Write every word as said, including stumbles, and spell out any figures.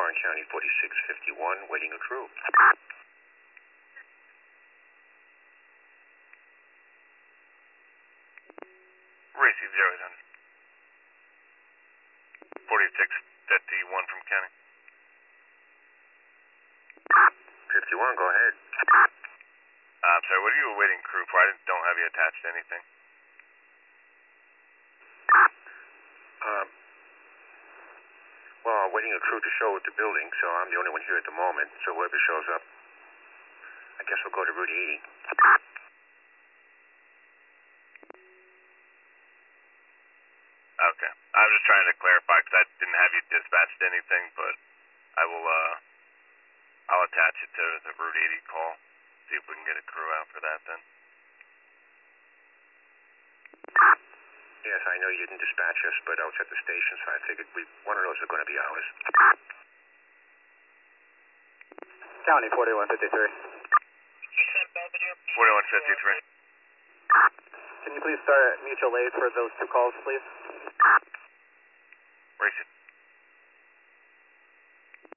Orange County forty-six fifty-one, waiting a crew. Receive zero eight hundred. forty-six fifty-one from County. fifty-one, go ahead. Uh, I'm sorry, what are you awaiting crew for? I don't have you attached to anything. Um, well, I'm waiting a crew to show at the building, so I'm the only one here at the moment. So whoever shows up, I guess we'll go to Route eighty. Okay. I'm just trying to clarify because I didn't have you dispatched to anything, but I will, uh, I'll attach it to the Route eighty call. See if we can get a crew out for that then. Yes, I know you didn't dispatch us, but I was at the station, so I figured we, one of those are going to be ours. County forty-one fifty-three. forty-one fifty-three. Can you please start mutual aid for those two calls, please? Racing.